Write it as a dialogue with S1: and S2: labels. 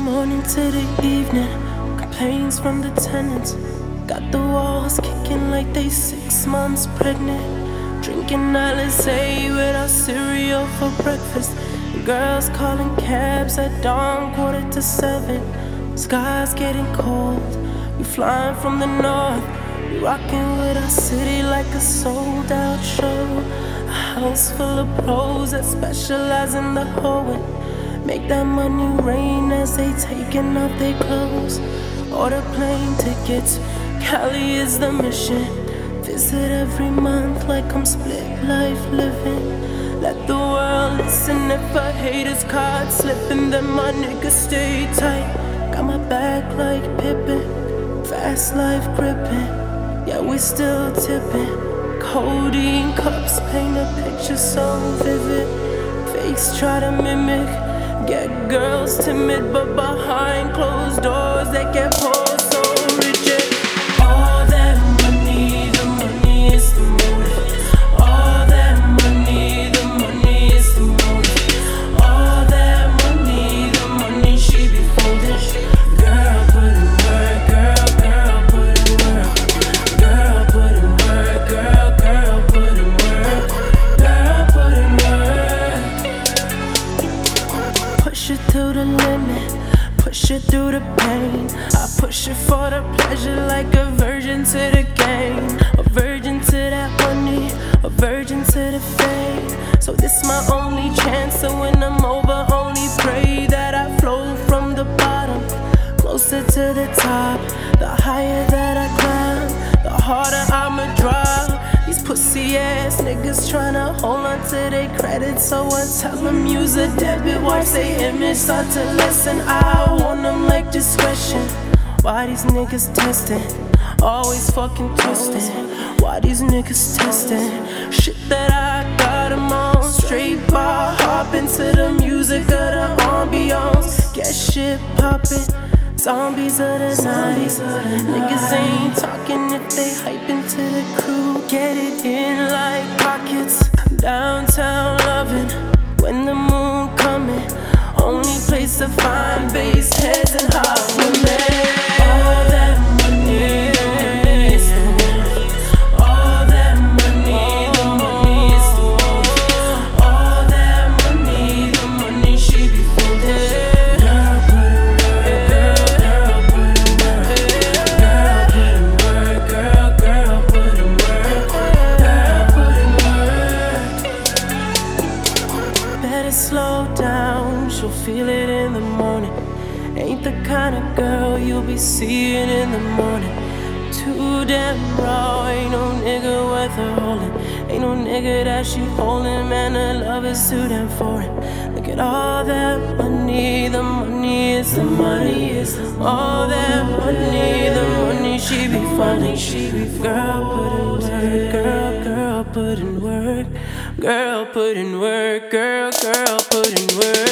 S1: morning to the evening, complaints from the tenants. Got the walls kicking like they 6 months pregnant. Drinking Alizé without cereal for breakfast. Girls calling cabs at dawn, 6:45. Sky's getting cold, we flying from the north. We rocking with our city like a sold out show. A house full of pros that specialize in the hoeing. Make that money rain as they taking off their clothes. Order plane tickets, Cali is the mission. Visit every month like I'm split life living. Let the world listen if a hater's card slipping, then my niggas stay tight. Got my back like Pippin, fast life gripping. Yeah, we still tipping. Codeine cups paint a picture so vivid. Fakes try to mimic, get girls timid, but behind closed doors they get pulled so rigid. All that money, the money is the motive. All that money, the money is the motive. All that money, the money she be folding. Girl, put in work, girl, girl, put in work. Girl, put in work, girl, girl, put in work. Girl, put in work. Push it to the limit, push it through the pain. I push it for the pleasure like a virgin to the game. A virgin to that money, a virgin to the fame. So this my only chance, so when I'm over, only pray that I flow from the bottom closer to the top. The higher that I climb, the harder I'ma drop. These pussy ass niggas tryna hold on to their credit, so I tell them use a debit. Watch they image start to lessen. I want them like discretion. Why these niggas testing? Always fucking twisting. Why these niggas testing? Shit that I got them on. Straight bar, hop into the music of the ambiance. Get shit poppin'. Zombies of the night. Niggas ain't talking if they hyping to the crew. Get it in like pockets. Downtown loving when the moon coming. Only place to find bass heads and hot women. All that money, the money is the motive. All that money, the money is the motive. All that money, the money she be folding. Slow down, she'll feel it in the morning. Ain't the kind of girl you'll be seeing in the morning. Too damn raw, ain't no nigga worth her holding. Ain't no nigga that she holding, man, her love is too damn foreign. Look at all that money, the money is the money. All that money, the money she be funding. Girl, put in work, girl, girl, put in work. Girl, put in work, girl, girl, put in work.